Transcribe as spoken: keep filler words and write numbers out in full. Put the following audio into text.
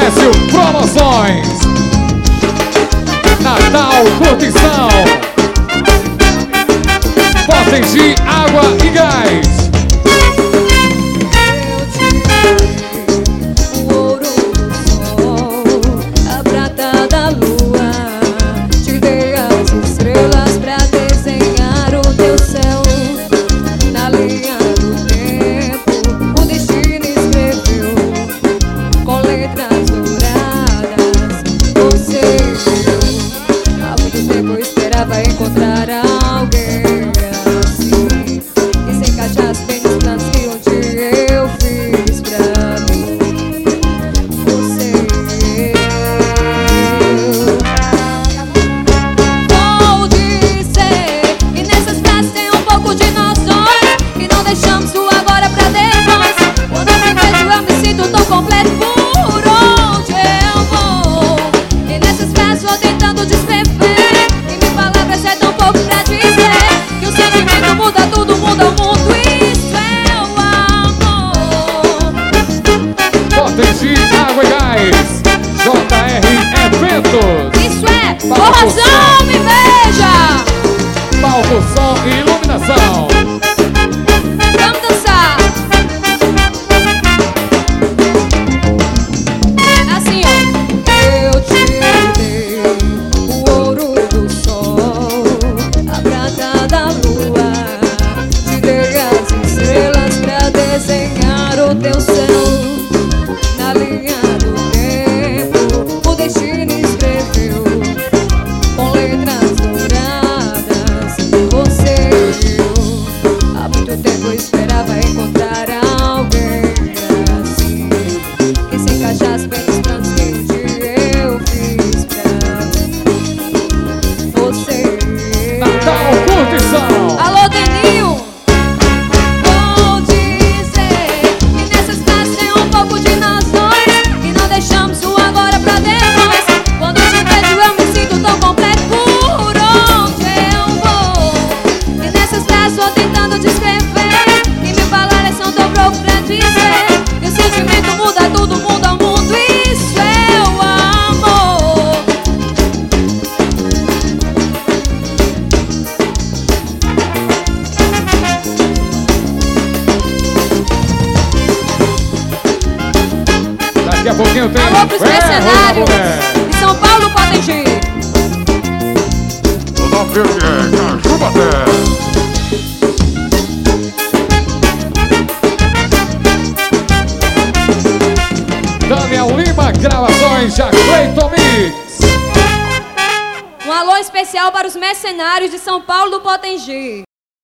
Décio Promoções, Natal Curtição, Potengi Água e Gás. Vai encontrar alguém assim, que se encaixasse bem nos planos que um dia eu fiz pra mim. Você e eu. Vou dizer que nessas frases tem um pouco de nós dois, que não deixamos o agora pra depois. Quando eu te vejo eu me sinto tão completo por onde eu vou. E nessas frases vou tentando descrever. É tão pouco pra dizer que o sentimento muda tudo, muda o mundo. Isso é o amor. Potengi Água e Gás, J R Eventos. Isso é forrozão, me veja. Palco, som e iluminação. Vamos dançar. Assim, ó. Eu te dei o ouro do sol, a prata da lua, te dei as estrelas pra desenhar o teu céu. Na linha do tempo, o destino escreveu com letras douradas. Você e eu, há muito tempo eu esperava encontrar alguém assim, que se encaixasse bem nos planos que um dia eu fiz pra mim. Você e eu. Natal Curtição. Alô, Deninho. Vou dizer que nessas frases tem um pouco de nós dois, que não deixamos o agora pra depois. Quando eu te vejo eu me sinto tão completo por onde eu vou. E nessas frases vou tentando descrever, e mil palavras são tão pouco pra dizer que o sentimento muda tudo, muda o mundo. Isso é o amor. Daqui a pouquinho tem Alô pros Ferro, mercenários mulher. de São Paulo, Potengi. O nome dele é Cajubaté. Daniel Lima, gravações, Jacleiton Mix. Um alô especial para os mercenários de São Paulo, do Potengi.